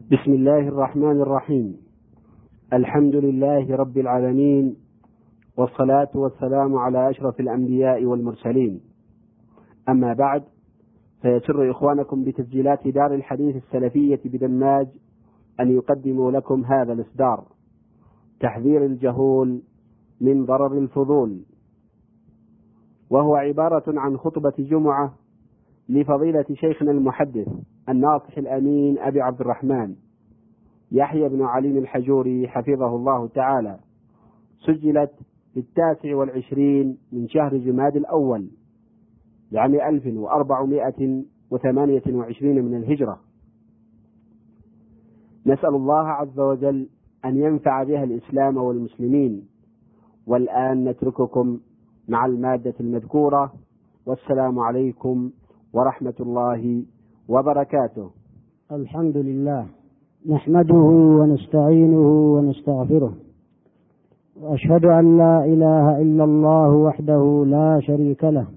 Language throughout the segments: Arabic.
بسم الله الرحمن الرحيم. الحمد لله رب العالمين، والصلاة والسلام على أشرف الأنبياء والمرسلين. أما بعد، فيسر إخوانكم بتسجيلات دار الحديث السلفية بدماج أن يقدموا لكم هذا الإصدار: تحذير الجهول من ضرر الفضول، وهو عبارة عن خطبة جمعة لفضيلة شيخنا المحدث الناصح الأمين أبي عبد الرحمن يحيى بن علي الحجوري حفظه الله تعالى، سجلت في 29 من شهر جماد الأول لعام 1428 من الهجرة. نسأل الله عز وجل أن ينفع بها الإسلام والمسلمين. والآن نترككم مع المادة المذكورة، والسلام عليكم ورحمة الله وبركاته. الحمد لله، نحمده ونستعينه ونستغفره، وأشهد أن لا إله إلا الله وحده لا شريك له،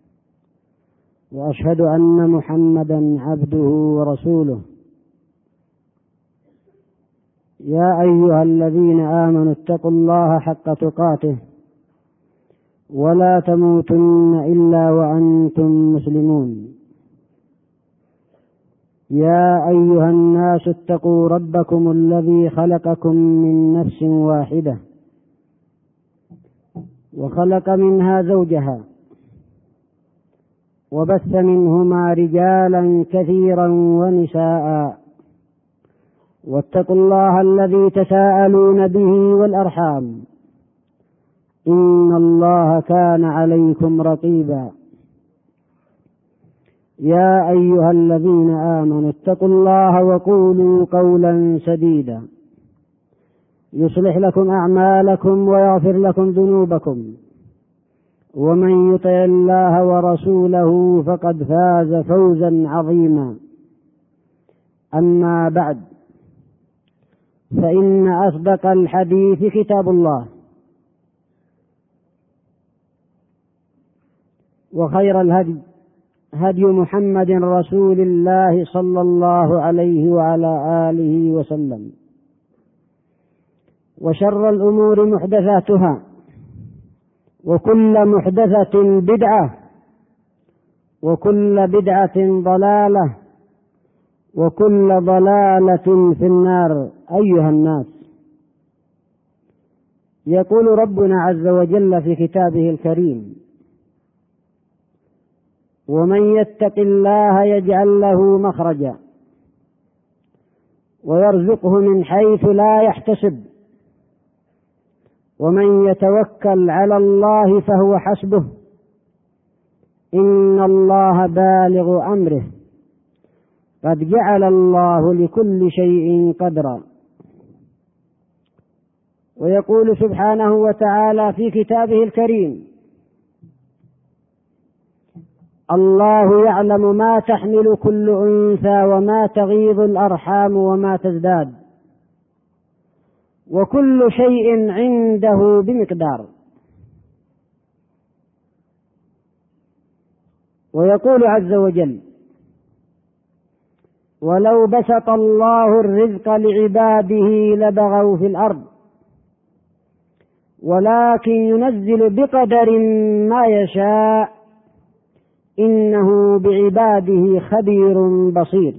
وأشهد أن محمدا عبده ورسوله. يا أيها الذين آمنوا اتقوا الله حق تقاته ولا تموتن إلا وأنتم مسلمون. يا أيها الناس اتقوا ربكم الذي خلقكم من نفس واحدة وخلق منها زوجها وبث منهما رجالا كثيرا ونساء، واتقوا الله الذي تساءلون به والأرحام، إن الله كان عليكم رقيبا. يا أيها الذين آمنوا اتقوا الله وقولوا قولا سديدا يصلح لكم أعمالكم ويغفر لكم ذنوبكم، ومن يطع الله ورسوله فقد فاز فوزا عظيما. أما بعد، فإن أصدق الحديث كتاب الله، وخير الهدي هدي محمد رسول الله صلى الله عليه وعلى آله وسلم، وشر الأمور محدثاتها، وكل محدثة بدعة، وكل بدعة ضلالة، وكل ضلالة في النار. أيها الناس، يقول ربنا عز وجل في كتابه الكريم: ومن يتق الله يجعل له مخرجا ويرزقه من حيث لا يحتسب، ومن يتوكل على الله فهو حسبه، إن الله بالغ أمره، قد جعل الله لكل شيء قدرا. ويقول سبحانه وتعالى في كتابه الكريم: الله يعلم ما تحمل كل أنثى وما تغيض الأرحام وما تزداد، وكل شيء عنده بمقدار. ويقول عز وجل: ولو بسط الله الرزق لعباده لبغوا في الأرض ولكن ينزل بقدر ما يشاء، إنه بعباده خبير بصير.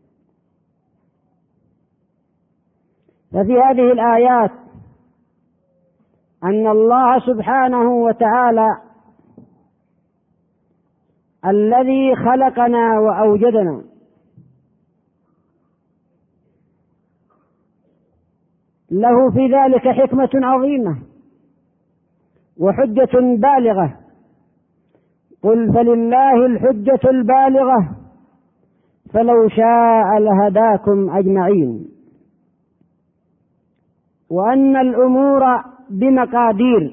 ففي هذه الآيات أن الله سبحانه وتعالى الذي خلقنا وأوجدنا له في ذلك حكمة عظيمة وحجة بالغة. قل فلله الحجة البالغة فلو شاء لهداكم أجمعين. وأن الأمور بمقادير،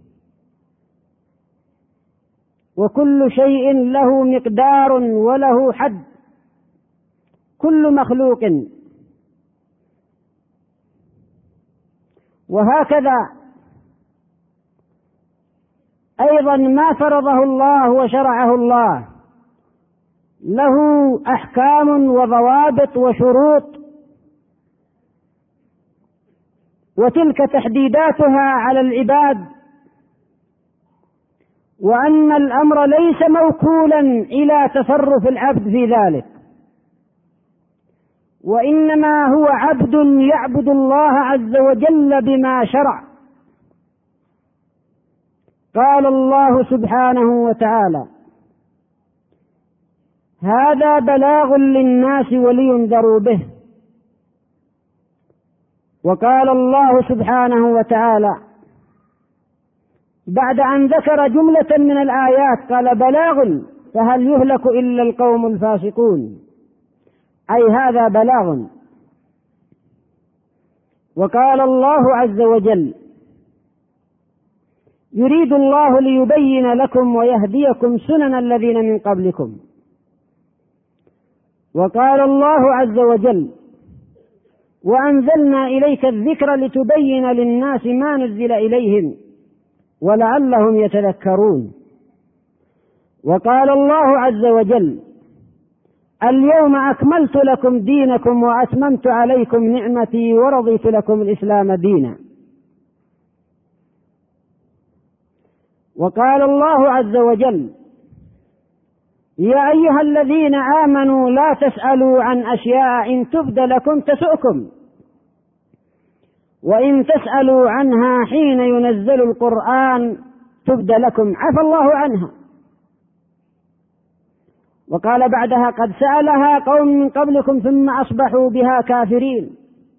وكل شيء له مقدار وله حد، كل مخلوق. وهكذا أيضا ما فرضه الله وشرعه الله له أحكام وضوابط وشروط وتلك تحديداتها على العباد، وأن الأمر ليس موكولا إلى تصرف العبد في ذلك، وإنما هو عبد يعبد الله عز وجل بما شرع. قال الله سبحانه وتعالى: هذا بلاغ للناس ولينذروا به. وقال الله سبحانه وتعالى بعد أن ذكر جملة من الآيات قال: بلاغ فهل يهلك إلا القوم الفاسقون، أي هذا بلاغ. وقال الله عز وجل: يريد الله ليبين لكم ويهديكم سنن الذين من قبلكم. وقال الله عز وجل: وأنزلنا إليك الذكر لتبين للناس ما نزل إليهم ولعلهم يتذكرون. وقال الله عز وجل: اليوم أكملت لكم دينكم وأتممت عليكم نعمتي ورضيت لكم الإسلام دينا. وقال الله عز وجل: يا أيها الذين آمنوا لا تسألوا عن أشياء إن تبد لكم تسؤكم، وإن تسألوا عنها حين ينزل القرآن تبد لكم عفى الله عنها. وقال بعدها: قد سألها قوم من قبلكم ثم أصبحوا بها كافرين.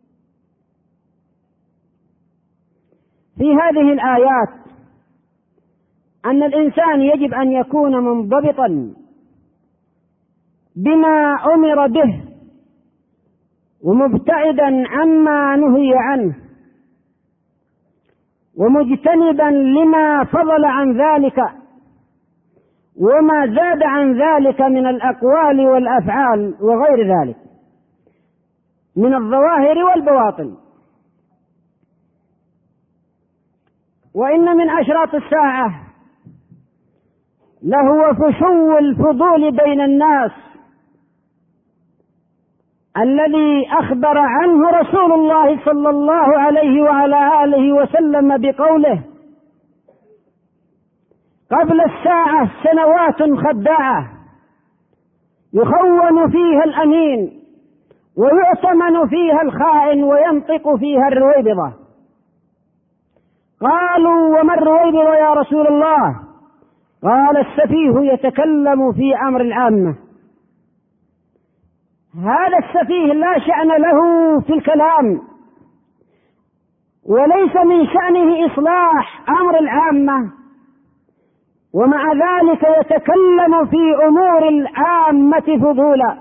في هذه الآيات أن الإنسان يجب أن يكون منضبطا بما أمر به ومبتعدا عما نهي عنه ومجتنبا لما فضل عن ذلك وما زاد عن ذلك من الأقوال والأفعال وغير ذلك من الظواهر والبواطن. وإن من أشراط الساعة لهو فشو الفضول بين الناس الذي أخبر عنه رسول الله صلى الله عليه وعلى آله وسلم بقوله: قبل الساعة سنوات خداعة يخون فيها الأمين ويؤتمن فيها الخائن وينطق فيها الرويبضة. قالوا: وما الرويبضة يا رسول الله؟ قال: السفيه يتكلم في أمر العامة. هذا السفيه لا شأن له في الكلام وليس من شأنه إصلاح أمر العامة، ومع ذلك يتكلم في أمور العامة فضولا.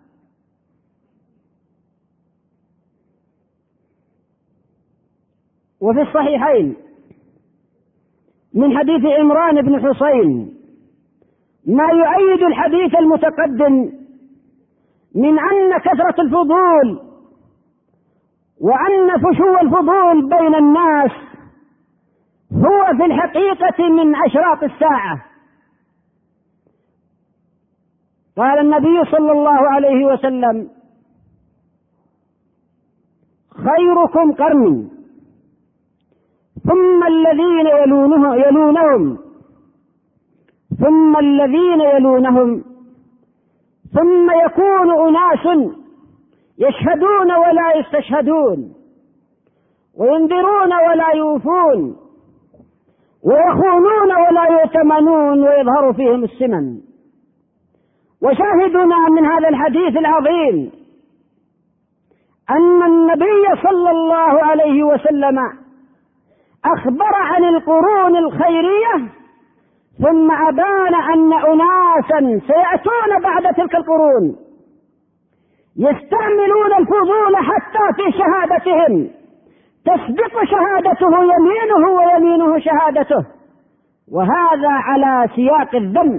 وفي الصحيحين من حديث عمران بن حسين ما يؤيد الحديث المتقدم من أن كثرة الفضول وأن فشو الفضول بين الناس هو في الحقيقة من أشراط الساعة. قال النبي صلى الله عليه وسلم: خيركم قرني ثم الذين يلونهم ثم الذين يلونهم ثم يكون أناس يشهدون ولا يستشهدون وينذرون ولا يوفون ويخونون ولا يؤتمنون ويظهر فيهم السمن. وشاهدنا من هذا الحديث العظيم أن النبي صلى الله عليه وسلم أخبر عن القرون الخيرية ثم أبان أن أناسا سيأتون بعد تلك القرون يستعملون الفضول حتى في شهادتهم، تسبق شهادته يمينه ويمينه شهادته، وهذا على سياق الذم،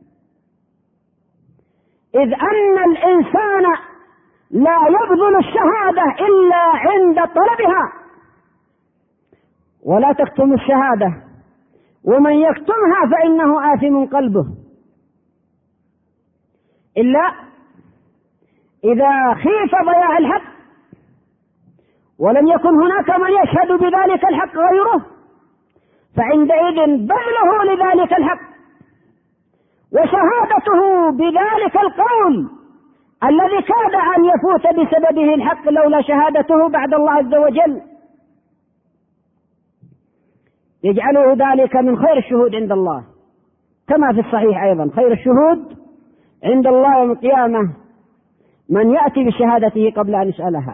إذ أن الإنسان لا يبذل الشهادة إلا عند طلبها، ولا تكتم الشهادة، ومن يكتمها فإنه آثم قلبه، إلا إذا خيف ضياع الحق ولم يكن هناك من يشهد بذلك الحق غيره، فعندئذ بذله لذلك الحق وشهادته بذلك القول الذي كاد أن يفوت بسببه الحق لولا شهادته بعد الله عز وجل يجعله ذلك من خير الشهود عند الله، كما في الصحيح أيضا خير الشهود عند الله يوم القيامة من يأتي بشهادته قبل أن يسألها.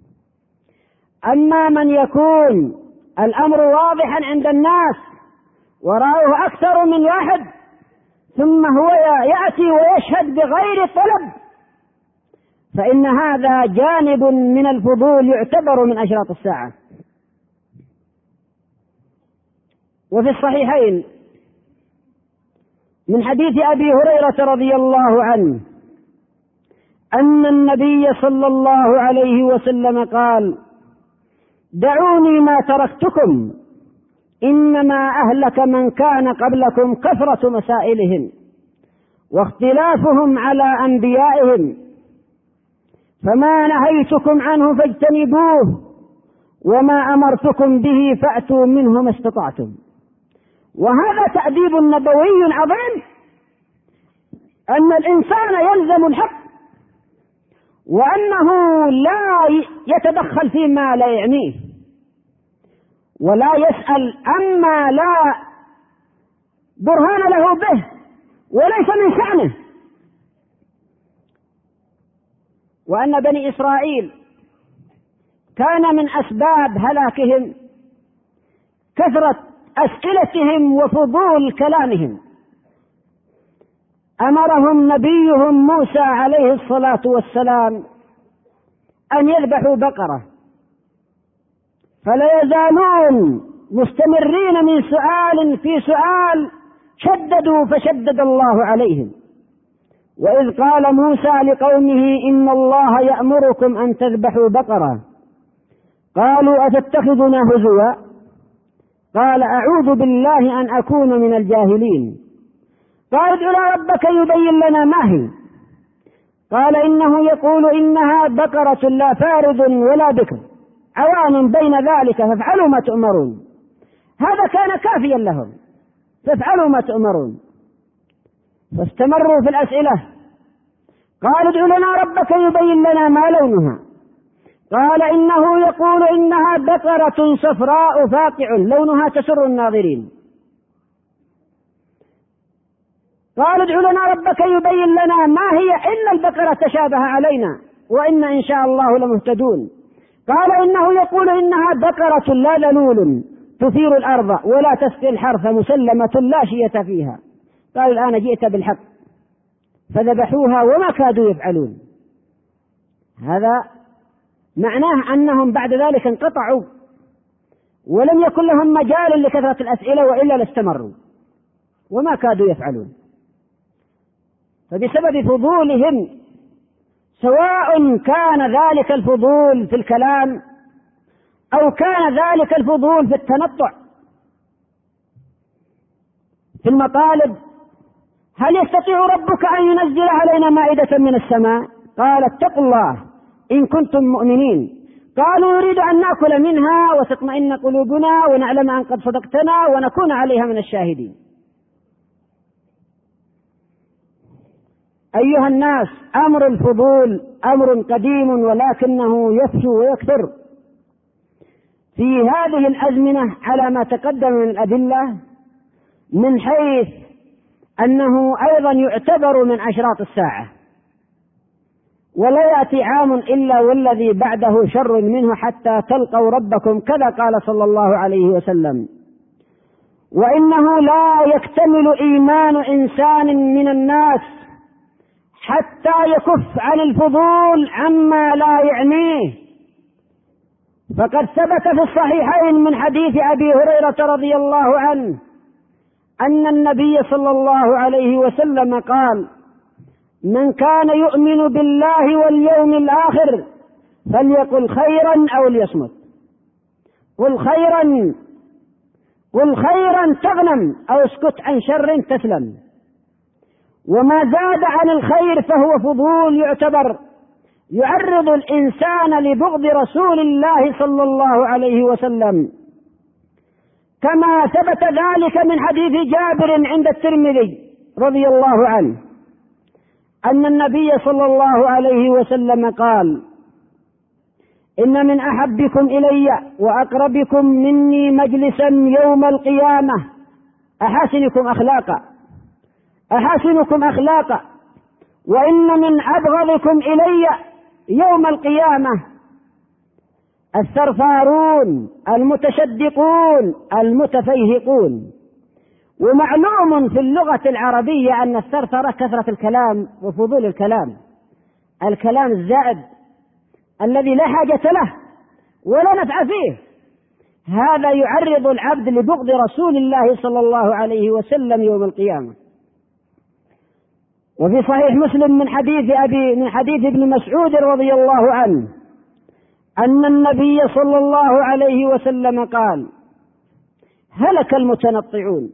أما من يكون الأمر واضحا عند الناس وراه أكثر من واحد ثم هو يأتي ويشهد بغير طلب، فإن هذا جانب من الفضول يعتبر من أشراط الساعة. وفي الصحيحين من حديث أبي هريرة رضي الله عنه أن النبي صلى الله عليه وسلم قال: دعوني ما تركتكم إنما أهلك من كان قبلكم كثرة مسائلهم واختلافهم على أنبيائهم، فما نهيتكم عنه فاجتنبوه وما أمرتكم به فأتوا منه ما استطعتم. وهذا تأديب نبوي عظيم، أن الإنسان يلزم الحق وأنه لا يتدخل فيما لا يعنيه ولا يسأل عما لا برهان له به وليس من شأنه. وأن بني إسرائيل كان من أسباب هلاكهم كثرة أسئلتهم وفضول كلامهم. أمرهم نبيهم موسى عليه الصلاة والسلام أن يذبحوا بقرة، فلا يزالون مستمرين من سؤال في سؤال، شددوا فشدد الله عليهم. وإذ قال موسى لقومه: إن الله يأمركم أن تذبحوا بقرة، قالوا: أتتخذنا هزوا؟ قال: أعوذ بالله أن أكون من الجاهلين. قال: ادع ربك يبين لنا ما هي. قال: إنه يقول إنها بقرة لا فارض ولا بكر عوان بين ذلك فافعلوا ما تؤمرون. هذا كان كافيا لهم، فافعلوا ما تؤمرون. فاستمروا في الأسئلة. قال: ادع لنا ربك يبين لنا ما لونها. قال: إنه يقول إنها بقرة صفراء فاقع لونها تسر الناظرين. قال: ادع لنا ربك يبين لنا ما هي إن البقرة تشابه علينا وإنا إن شاء الله لمهتدون. قال: إنه يقول إنها بقرة لا ذلول تثير الأرض ولا تسقي الحرث مسلمة لا شية فيها. قال: الآن جئت بالحق. فذبحوها وما كادوا يفعلون. هذا معناه أنهم بعد ذلك انقطعوا ولم يكن لهم مجال لكثرة الأسئلة وإلا لاستمروا وما كادوا يفعلون. فبسبب فضولهم، سواء كان ذلك الفضول في الكلام أو كان ذلك الفضول في التنطع في المطالب: هل يستطيع ربك أن ينزل علينا مائدة من السماء؟ قال: اتقوا الله إن كنتم مؤمنين. قالوا: نريد أن نأكل منها وتطمئن قلوبنا ونعلم أن قد صدقتنا ونكون عليها من الشاهدين. أيها الناس، أمر الفضول أمر قديم ولكنه يفشو ويكثر في هذه الأزمنة على ما تقدم من الأدلة، من حيث أنه أيضا يعتبر من أشراط الساعة، ولا يأتي عام إلا والذي بعده شر منه حتى تلقوا ربكم، كذا قال صلى الله عليه وسلم. وإنه لا يكتمل إيمان إنسان من الناس حتى يكف عن الفضول عما لا يعنيه. فقد ثبت في الصحيحين من حديث أبي هريرة رضي الله عنه أن النبي صلى الله عليه وسلم قال: من كان يؤمن بالله واليوم الآخر فليقل خيرا أو ليصمت. قل خيرا تغنم أو اسكت عن شر تسلم. وما زاد عن الخير فهو فضول يعتبر، يعرض الإنسان لبغض رسول الله صلى الله عليه وسلم، كما ثبت ذلك من حديث جابر عند الترمذي رضي الله عنه أن النبي صلى الله عليه وسلم قال: إن من أحبكم إلي وأقربكم مني مجلسا يوم القيامة أحسنكم أخلاقا، وإن من أبغضكم إلي يوم القيامة الثرثارون المتشدقون المتفيهقون. ومعلوم في اللغة العربية أن الثرثرة كثرة الكلام وفضول الكلام الزائد الذي لا حاجة له ولا نفع فيه، هذا يعرض العبد لبغض رسول الله صلى الله عليه وسلم يوم القيامة. وفي صحيح مسلم من حديث ابن مسعود رضي الله عنه أن النبي صلى الله عليه وسلم قال: هلك المتنطعون.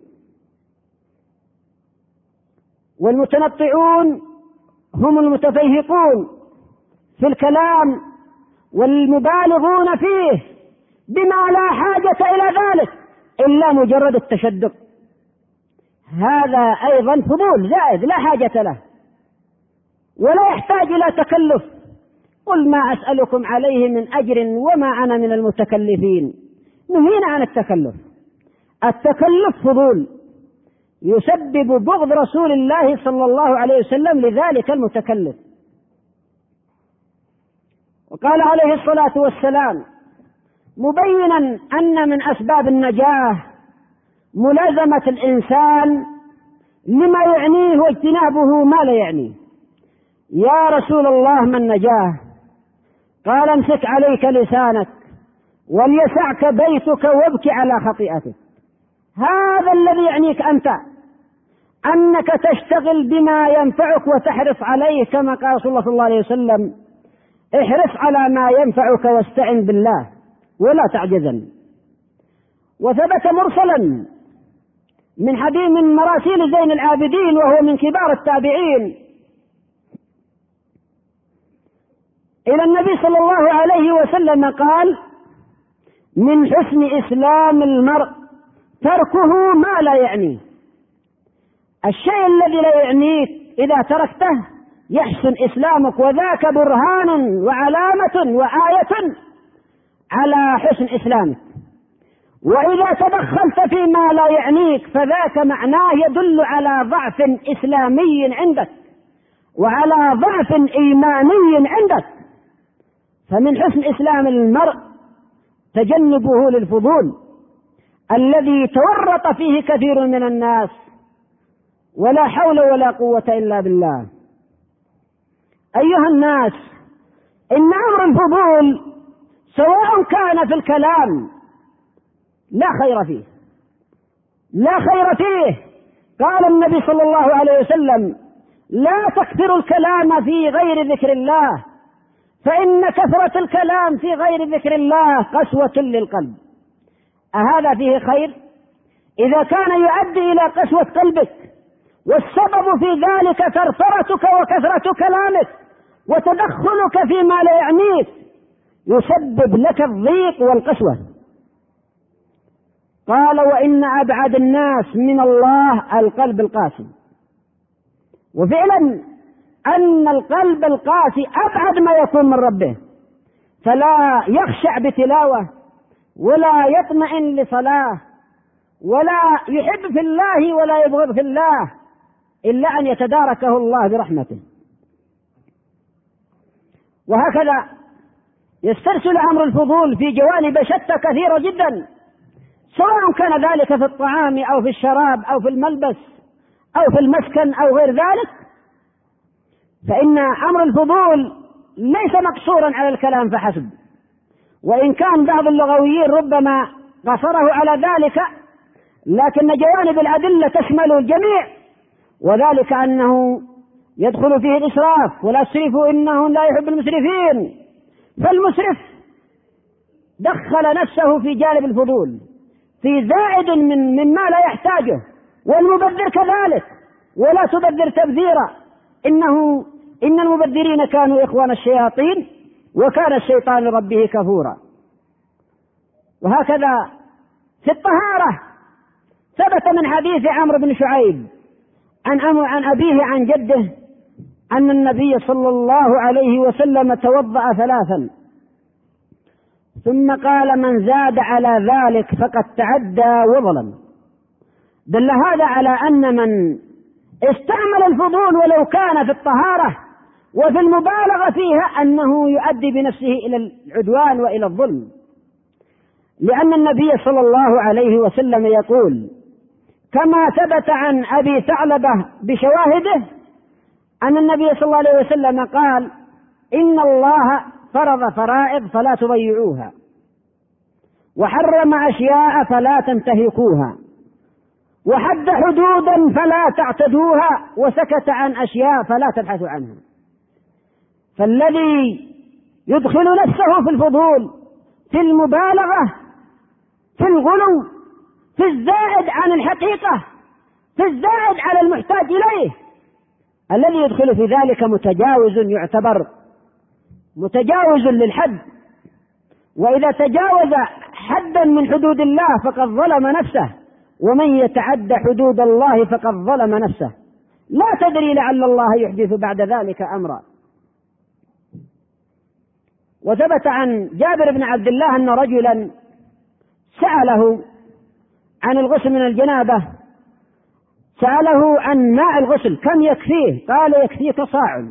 والمتنطعون هم المتفيهقون في الكلام والمبالغون فيه بما لا حاجة إلى ذلك إلا مجرد التشدق، هذا أيضا فضول زائد لا حاجة له ولا يحتاج إلى تكلف. قل ما أسألكم عليه من أجر وما أنا من المتكلفين. نهينا عن التكلف فضول يسبب بغض رسول الله صلى الله عليه وسلم لذلك المتكلف. وقال عليه الصلاة والسلام مبينا أن من أسباب النجاة ملازمة الإنسان لما يعنيه واجتنابه ما لا يعنيه. يا رسول الله ما النجاة؟ قال: امسك عليك لسانك وليسعك بيتك وابكي على خطيئتك. هذا الذي يعنيك أنت، أنك تشتغل بما ينفعك وتحرص عليه، كما قال رسول الله صلى الله عليه وسلم: احرص على ما ينفعك واستعن بالله ولا تعجزن. وثبت مرسلا من مراسيل زين العابدين وهو من كبار التابعين إلى النبي صلى الله عليه وسلم قال: من حسن إسلام المرء تركه ما لا يعنيه. الشيء الذي لا يعنيك إذا تركته يحسن إسلامك، وذاك برهان وعلامة وآية على حسن إسلامك. وإذا تدخلت فيما لا يعنيك فذاك معناه يدل على ضعف إسلامي عندك وعلى ضعف إيماني عندك. فمن حسن إسلام المرء تجنبه للفضول الذي تورط فيه كثير من الناس، ولا حول ولا قوة إلا بالله. أيها الناس، إن أمر الفضول سواء كان في الكلام لا خير فيه. قال النبي صلى الله عليه وسلم: لا تكثروا الكلام في غير ذكر الله، فإن كثرة الكلام في غير ذكر الله قسوة للقلب. أهذا فيه خير؟ إذا كان يؤدي إلى قسوة قلبك والسبب في ذلك ثرثرتك وكثرة كلامك وتدخلك فيما لا يعنيك يسبب لك الضيق والقسوة. قال: وإن أبعد الناس من الله القلب القاسي. وفعلا أن القلب القاسي أبعد ما يكون من ربه، فلا يخشع بتلاوة ولا يطمئن لصلاة ولا يحب في الله ولا يبغض في الله إلا أن يتداركه الله برحمته. وهكذا يسترسل أمر الفضول في جوانب شتى كثيرة جدا، سواء كان ذلك في الطعام أو في الشراب أو في الملبس أو في المسكن أو غير ذلك. فإن أمر الفضول ليس مقصورا على الكلام فحسب، وإن كان بعض اللغويين ربما قصره على ذلك، لكن جوانب الأدلة تشمل الجميع، وذلك أنه يدخل فيه الإسراف، ولا تسرفوا إنه لا يحب المسرفين. فالمسرف دخل نفسه في جانب الفضول في زائد مما لا يحتاجه، والمبذر كذلك، ولا تبذر تبذيرا، إنه إن المبذرين كانوا إخوان الشياطين وكان الشيطان لربه كفورا. وهكذا في الطهارة ثبت من حديث عمرو بن شعيب عن أبيه عن جده أن النبي صلى الله عليه وسلم توضأ 3 ثم قال: من زاد على ذلك فقد تعدى وظلم. دل هذا على أن من استعمل الفضول ولو كان في الطهارة وفي المبالغة فيها أنه يؤدي بنفسه إلى العدوان وإلى الظلم، لأن النبي صلى الله عليه وسلم يقول كما ثبت عن أبي ثعلبة بشواهده أن النبي صلى الله عليه وسلم قال: إن الله فرض فرائض فلا تضيعوها، وحرم أشياء فلا تنتهكوها، وحد حدودا فلا تعتدوها، وسكت عن أشياء فلا تبحثوا عنها. فالذي يدخل نفسه في الفضول، في المبالغة، في الغلو، في الزائد عن الحقيقة، في الزائد على المحتاج إليه، الذي يدخل في ذلك متجاوز، يعتبر متجاوز للحد. وإذا تجاوز حدا من حدود الله فقد ظلم نفسه، ومن يتعد حدود الله فقد ظلم نفسه، لا تدري لعل الله يحدث بعد ذلك أمرا. وثبت عن جابر بن عبد الله أن رجلا سأله عن الغسل من الجنابة، سأله عن ماء الغسل كم يكفيه؟ قال: يكفيك صاع.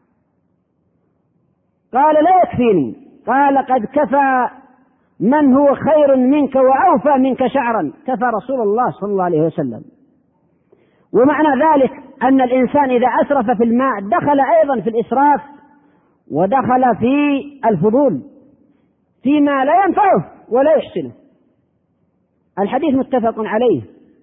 قال: لا يكفيني. قال: قد كفى من هو خير منك وأوفى منك شعرا، كفى رسول الله صلى الله عليه وسلم. ومعنى ذلك أن الإنسان إذا أسرف في الماء دخل أيضا في الإسراف، ودخل في الفضول فيما لا ينفعه ولا يحسنه. الحديث متفق عليه.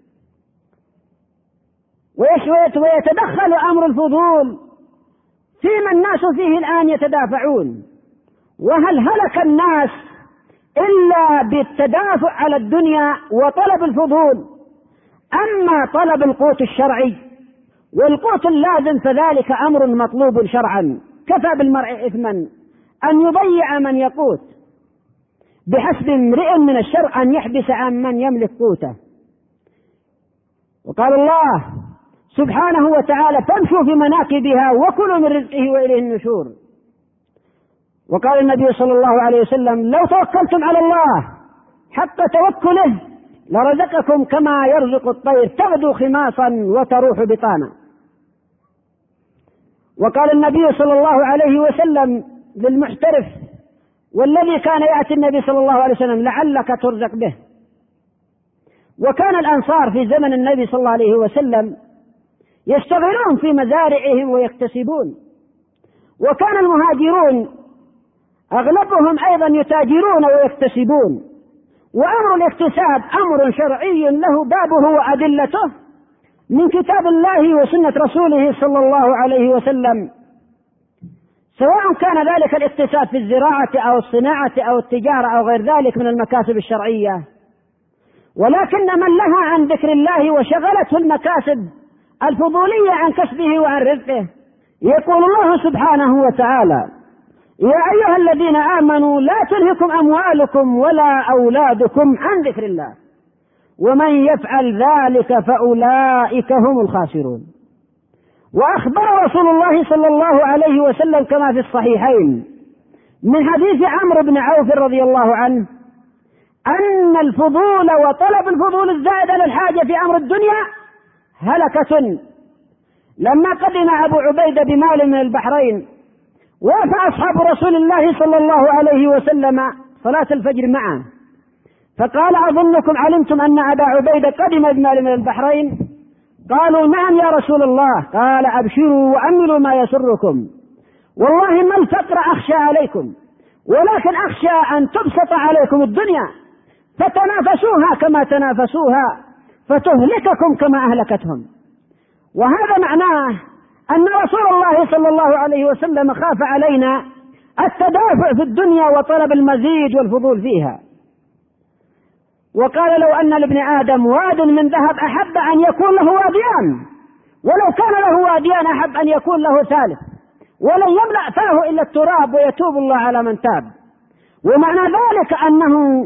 ويتدخل أمر الفضول فيما الناس فيه الآن يتدافعون. وهل هلك الناس إلا بالتدافع على الدنيا وطلب الفضول؟ أما طلب القوت الشرعي والقوت اللازم فذلك أمر مطلوب شرعا. كفى بالمرء إثما أن يضيع من يقوت، بحسب امرئ من الشر أن يحبس عن من يملك قوته. وقال الله سبحانه وتعالى: فامشوا في مناكبها وكلوا من رزقه وإليه النشور. وقال النبي صلى الله عليه وسلم: لو توكلتم على الله حق توكله لرزقكم كما يرزق الطير تغدو خماصا وتروح بطانا. وقال النبي صلى الله عليه وسلم للمحترف والذي كان يأتي النبي صلى الله عليه وسلم: لعلك ترزق به. وكان الأنصار في زمن النبي صلى الله عليه وسلم يشتغلون في مزارعهم ويكتسبون، وكان المهاجرون أغلبهم أيضا يتاجرون ويكتسبون. وأمر الاكتساب أمر شرعي له بابه وأدلته من كتاب الله وسنة رسوله صلى الله عليه وسلم، سواء كان ذلك الاكتساب في الزراعة أو الصناعة أو التجارة أو غير ذلك من المكاسب الشرعية. ولكن من لها عن ذكر الله وشغلته المكاسب الفضولية عن كسبه وعن رزقه، يقول الله سبحانه وتعالى: يا أيها الذين آمنوا لا تلهكم أموالكم ولا أولادكم عن ذكر الله ومن يفعل ذلك فأولئك هم الخاسرون. وأخبر رسول الله صلى الله عليه وسلم كما في الصحيحين من حديث عمرو بن عوف رضي الله عنه أن الفضول وطلب الفضول الزائد على الحاجة في أمر الدنيا هلكة. لما قدم أبو عبيدة بمال من البحرين وافى أصحاب رسول الله صلى الله عليه وسلم صلاة الفجر معه، فقال: أظنكم علمتم أن أبا عبيدة قدم بمال من البحرين؟ قالوا: نعم يا رسول الله. قال: أبشروا وأملوا ما يسركم، والله ما الفقر أخشى عليكم، ولكن أخشى أن تبسط عليكم الدنيا فتنافسوها كما تنافسوها فتهلككم كما أهلكتهم. وهذا معناه أن رسول الله صلى الله عليه وسلم خاف علينا التدافع في الدنيا وطلب المزيد والفضول فيها. وقال: لو أن لابن آدم واد من ذهب أحب أن يكون له واديان، ولو كان له واديان أحب أن يكون له ثالث. ولن يملأ فاه إلا التراب ويتوب الله على من تاب. ومعنى ذلك أنه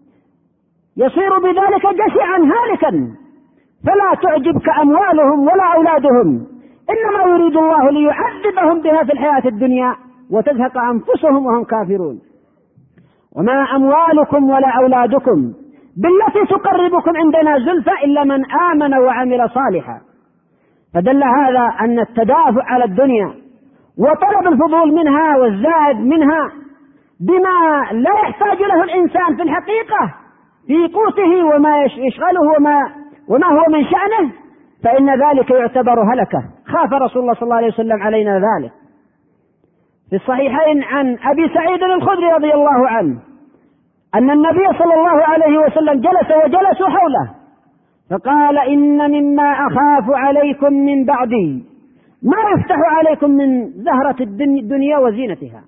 يصير بذلك جشعا هالكا، فلا تعجبك أموالهم ولا أولادهم، إنما يريد الله ليعذبهم بها في الحياة الدنيا وتزهق أنفسهم وهم كافرون. وما أموالكم ولا أولادكم بالتي تقربكم عندنا زلفى إلا من آمن وعمل صالحا. فدل هذا أن التدافع على الدنيا وطلب الفضول منها والزائد منها بما لا يحتاج له الإنسان في الحقيقة في قوته وما يشغله وما هو من شأنه، فإن ذلك يعتبر هلكة. خاف رسول الله صلى الله عليه وسلم علينا ذلك. في الصحيحين عن أبي سعيد الخدري رضي الله عنه أن النبي صلى الله عليه وسلم جلس وجلسوا حوله فقال: إن مما أخاف عليكم من بعدي ما يفتح عليكم من زهرة الدنيا وزينتها.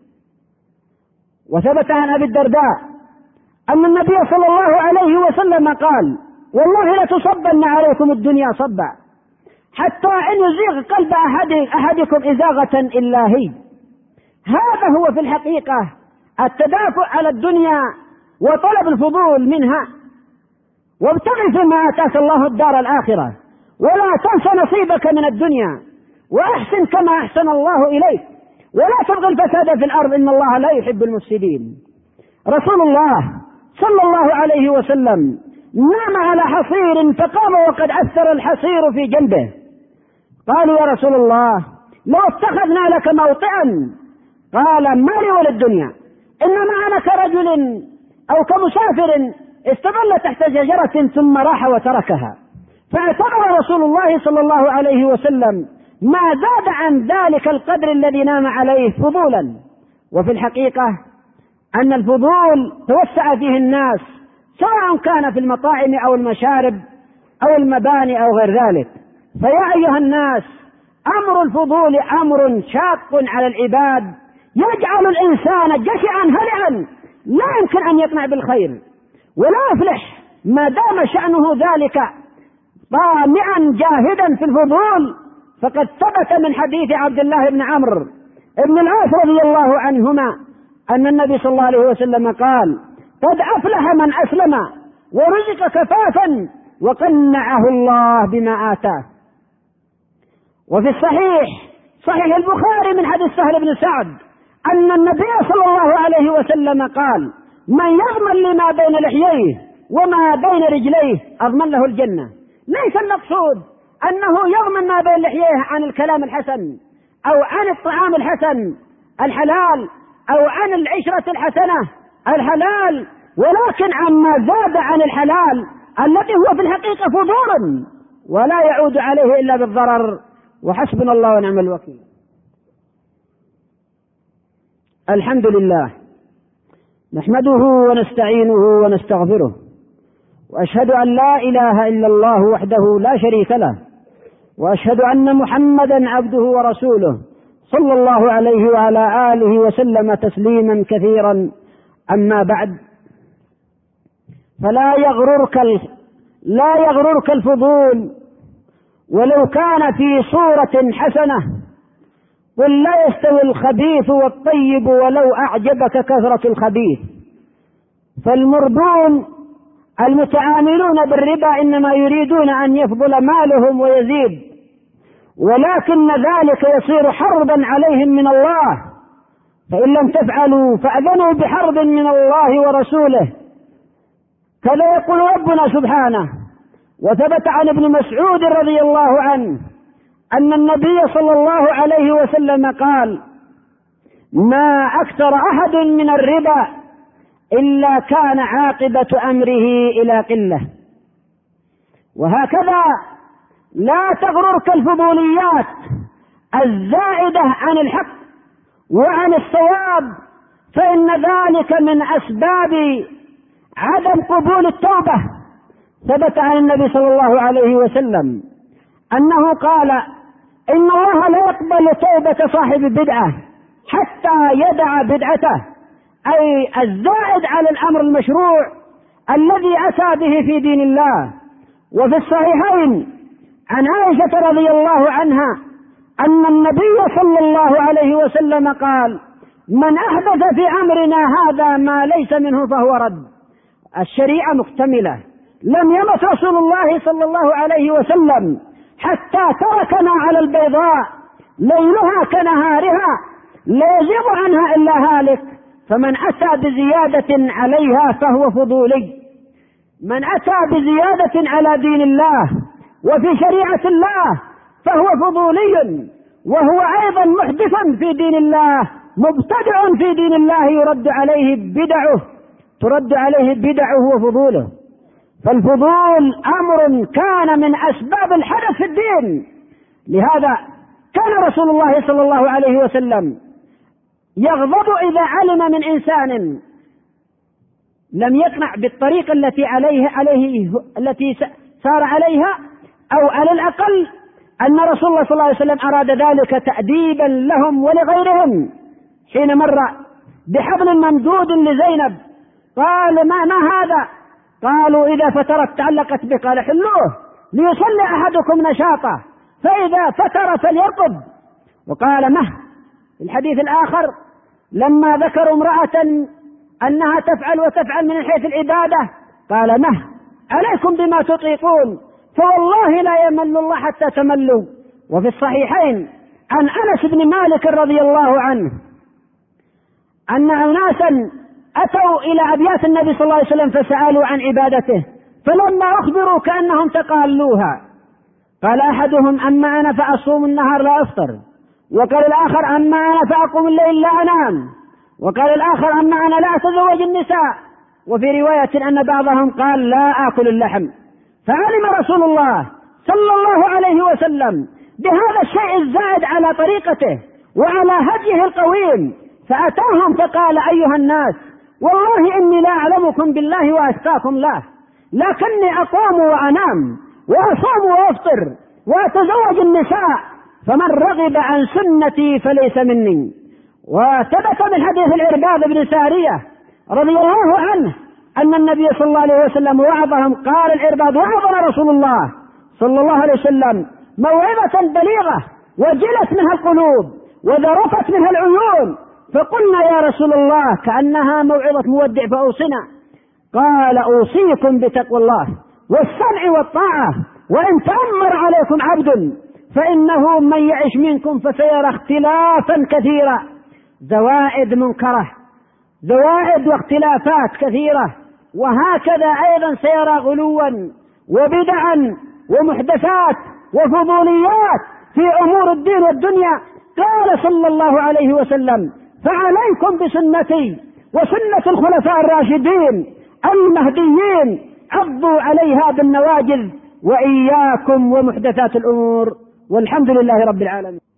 وثبت عن أبي الدرداء أن النبي صلى الله عليه وسلم قال: والله لتصبن عليكم الدنيا صبا حتى إن يزيغ قلب أحدكم إزاغة إلا هي. هذا هو في الحقيقة التدافع على الدنيا وطلب الفضول منها. وابتغ فيما آتاك الله الدار الآخرة ولا تنس نصيبك من الدنيا وأحسن كما أحسن الله إليك ولا تبغ الفساد في الأرض إن الله لا يحب المفسدين. رسول الله صلى الله عليه وسلم نام على حصير فقام وقد أثر الحصير في جنبه. قالوا: يا رسول الله لو اتخذنا لك موطئا. قال: ما لي ولا الدنيا، إنما أنا كرجل أو كمسافر استظل تحت شجرة ثم راح وتركها. فاعتبر رسول الله صلى الله عليه وسلم ما زاد عن ذلك القدر الذي نام عليه فضولا. وفي الحقيقة أن الفضول توسع فيه الناس سواء كان في المطاعم أو المشارب أو المباني أو غير ذلك. فيا أيها الناس، أمر الفضول أمر شاق على العباد يجعل الإنسان جشعا هلعا لا يمكن أن يقنع بالخير ولا يفلح ما دام شأنه ذلك طامعا جاهدا في الفضول. فقد ثبت من حديث عبد الله بن عمرو بن العاص رضي الله عنهما أن النبي صلى الله عليه وسلم قال: قد أفلح من أسلم ورزق كفافا وقنعه الله بما آتاه. وفي الصحيح صحيح البخاري من حديث سهل بن سعد أن النبي صلى الله عليه وسلم قال: من يضمن لما بين لحييه وما بين رجليه أضمن له الجنة. ليس المقصود أنه يضمن ما بين لحييه عن الكلام الحسن أو عن الطعام الحسن الحلال أو عن العشرة الحسنة الحلال، ولكن عما زاد عن الحلال الذي هو في الحقيقة فضول ولا يعود عليه إلا بالضرر. وحسبنا الله ونعم الوكيل. الحمد لله نحمده ونستعينه ونستغفره، وأشهد أن لا إله إلا الله وحده لا شريك له، وأشهد أن محمدا عبده ورسوله صلى الله عليه وعلى آله وسلم تسليما كثيرا. أما بعد، فلا يغررك الفضول ولو كان في صورة حسنة. قل لا يستوي الخبيث والطيب ولو أعجبك كثرة الخبيث. فالمرضون المتعاملون بالربا إنما يريدون أن يفضل مالهم ويزيد، ولكن ذلك يصير حربا عليهم من الله، فإن لم تفعلوا فأذنوا بحرب من الله ورسوله. كذا يقول ربنا سبحانه. وثبت عن ابن مسعود رضي الله عنه أن النبي صلى الله عليه وسلم قال: ما أكثر أحد من الربا إلا كان عاقبة أمره إلى قلة. وهكذا لا تغررك الفضوليات الزائدة عن الحق وعن الصواب، فإن ذلك من أسباب عدم قبول التوبة. ثبت عن النبي صلى الله عليه وسلم أنه قال: إن الله لا يقبل توبة صاحب بدعة حتى يدع بدعته، أي الزائد على الأمر المشروع الذي أتى به في دين الله. وفي الصحيحين عن عائشة رضي الله عنها أن النبي صلى الله عليه وسلم قال: من أحدث في أمرنا هذا ما ليس منه فهو رد. الشريعة مكتملة، لم يمت رسول الله صلى الله عليه وسلم حتى تركنا على البيضاء ليلها كنهارها لا يزيغ عنها إلا هالك، فمن أتى بزيادة عليها فهو فضولي. من أتى بزيادة على دين الله وفي شريعة الله فهو فضولي، وهو أيضا محدث في دين الله، مبتدع في دين الله، ترد عليه بدعه وفضوله. فالفضول أمر كان من أسباب الحدث في الدين. لهذا كان رسول الله صلى الله عليه وسلم يغضب إذا علم من إنسان لم يقنع بالطريقة التي سار عليها، أو على الأقل أن رسول الله صلى الله عليه وسلم أراد ذلك تأديبا لهم ولغيرهم. حين مر بحبل ممدود لزينب قال: ما هذا؟ قالوا: إذا فترت تعلقت به. قال: حلوه ليصلي أحدكم نشاطه، فإذا فتر فليرقد. وقال: مه. في الحديث الآخر لما ذكروا امرأة أنها تفعل وتفعل من حيث العبادة قال: مه، عليكم بما تطيقون، فوالله لا يمل الله حتى تملوا. وفي الصحيحين عن أنس بن مالك رضي الله عنه أن أناسا أتوا إلى أبيات النبي صلى الله عليه وسلم فسألوا عن عبادته، فلما أخبروا كأنهم تقالوها. قال أحدهم: أما أنا فأصوم النهار لا أفطر. وقال الآخر: أما أنا فأقوم الليل لا أنام. وقال الآخر: أما أنا لا أتزوج النساء. وفي رواية أن بعضهم قال: لا آكل اللحم. فعلم رسول الله صلى الله عليه وسلم بهذا الشيء الزائد على طريقته وعلى هديه القويم، فأتاهم فقال: أيها الناس، والله إني لا أعلمكم بالله وأتقاكم له، لكني أقوم وأنام وأصوم وأفطر وأتزوج النساء، فمن رغب عن سنتي فليس مني. وثبت من حديث العرباض بن سارية رضي الله عنه أن النبي صلى الله عليه وسلم وعظهم. قال العرباض: وعظنا رسول الله صلى الله عليه وسلم موعظة بليغة وجلت منها القلوب وذرفت منها العيون، فقلنا: يا رسول الله كأنها موعظة مودع فأوصنا. قال: أوصيكم بتقوى الله والسمع والطاعة، وإن تأمر عليكم عبد فإنه من يعش منكم فسيرى اختلافا كثيرا، زوائد منكرة، زوائد واختلافات كثيرة، وهكذا أيضا سيرى غلوا وبدعا ومحدثات وفضوليات في أمور الدين والدنيا. قال صلى الله عليه وسلم: فعليكم بسنتي وسنة الخلفاء الراشدين المهديين، عضوا عليها بالنواجذ، وإياكم ومحدثات الأمور. والحمد لله رب العالمين.